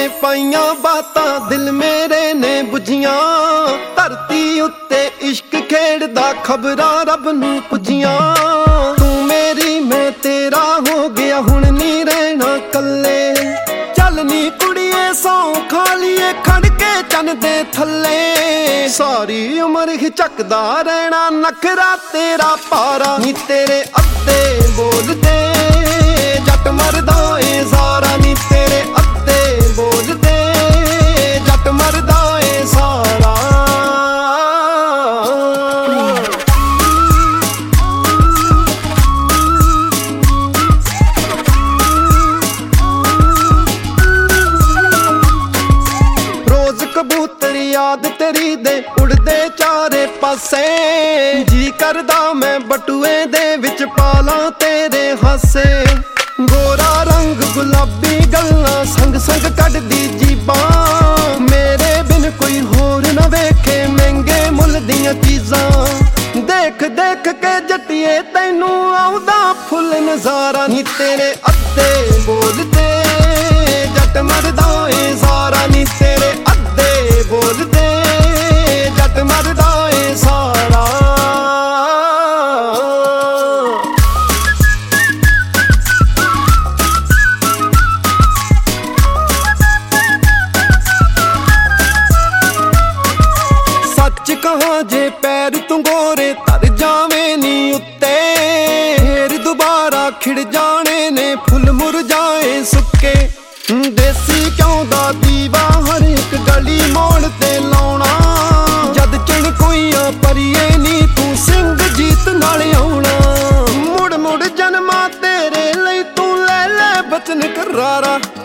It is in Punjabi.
ਨੇ ਪਾਈਆਂ ਬਾਤਾਂ ਦਿਲ ਮੇਰੇ ਨੇ ਬੁਝੀਆਂ। ਧਰਤੀ ਉੱਤੇ ਇਸ਼ਕ ਖੇਡਦਾ ਖਬਰਾਂ ਰੱਬ ਨੂੰ ਪੁੱਜੀਆਂ। ਤੂੰ ਮੇਰੀ ਮੈਂ ਤੇਰਾ ਹੋ ਗਿਆ ਹੁਣ ਨੀ ਰਹਿਣਾ ਕੱਲੇ। ਚੱਲ ਨੀ ਕੁੜੀਏ ਸੌਂ ਖਾ ਲੀਏ ਖੜ ਕੇ ਚੰਨ ਦੇ ਥੱਲੇ। ਸਾਰੀ ਉਮਰ ਹੀ ਚੱਕਦਾ ਰਹਿਣਾ ਨਖਰਾ ਤੇਰਾ ਪਾਰਾ। ਨੀ ਤੇਰੇ ਅੱਧੇ ਬੋਲਦੇ ਜੱਟ ਮਰਦਾ ਏ ਸਾਰਾ। ਨੀ ਤੇਰੇ ਅੱਧੇ ਬੋਲਦੇ ਜੱਟ ਮਰਦਾ ਏ ਸਾਰਾ। ਰੋਜ਼ ਕਬੂਤਰ ਯਾਦ ਤੇਰੀ ਦੇ ਉੜਦੇ ਚਾਰੇ ਪਾਸੇ। ਜੀ ਕਰਦਾ ਮੈਂ ਬਟੂਏ ਦੇ ਵਿੱਚ ਪਾਲਾਂ ਤੇਰੇ ਹਾਸੇ। ਗੋਰਾ ਰੰਗ ਗੁਲਾਬੀ ਗੱਲਾਂ ਸੰਗ ਸੰਗ ਕੱਢਦੀ ਜੀਬਾਂ। ਮੇਰੇ ਬਿਨ ਕੋਈ ਹੋਰ ਨਾ ਵੇਖੇ ਮਹਿੰਗੇ ਮੁੱਲ ਦੀਆਂ ਚੀਜ਼ਾਂ। ਦੇਖ ਦੇਖ ਕੇ ਜੱਟੀਏ ਤੈਨੂੰ ਆਉਂਦਾ ਫੁੱਲ ਨਜ਼ਾਰਾ। ਨੀ ਤੇਰੇ ਅੱਧੇ ਬੋਲਦੇ ਜੱਟ ਮਰਦਾ ਏ ਸਾਰਾ। ਨੀ ਤੇਰੇ ਅੱਧੇ ਬੋਲਦੇ ਜੱਟ ਮਰਦਾ ਏ ਸਾਰਾ। ਸੱਚ ਕਹਾਂ ਜੇ ਪੈਰ ਤੂੰ ਗੋਰੇ ਧਰ ਜਾਵੇਂ ਨੀ ਉੱਤੇ। ਫੇਰ ਦੁਬਾਰਾ ਖਿੜ ਜਾਣੇ ਨੇ ਫੁੱਲ ਮੁਰਝਾਏ ਸੁੱਕੇ। ਦੇਸੀ ਘਿਓ ਦਾ ਦੀਵਾ ਹਰ ਇੱਕ ਗਲੀ ਮੋੜ ਤੇ ਲਾਉਣਾ। ਜਦ ਚਿਣ ਕੋਈਆਂ ਪਰੀਏ ਨੀ ਤੂੰ ਸਿੰਘ ਜੀਤ ਨਾਲ ਆਉਣਾ। ਮੁੜ ਮੁੜ ਜਨਮਾਂ ਤੇਰੇ ਲਈ ਤੂੰ ਲੈ ਲੈ ਬਚਨ ਕਰਾਰਾ।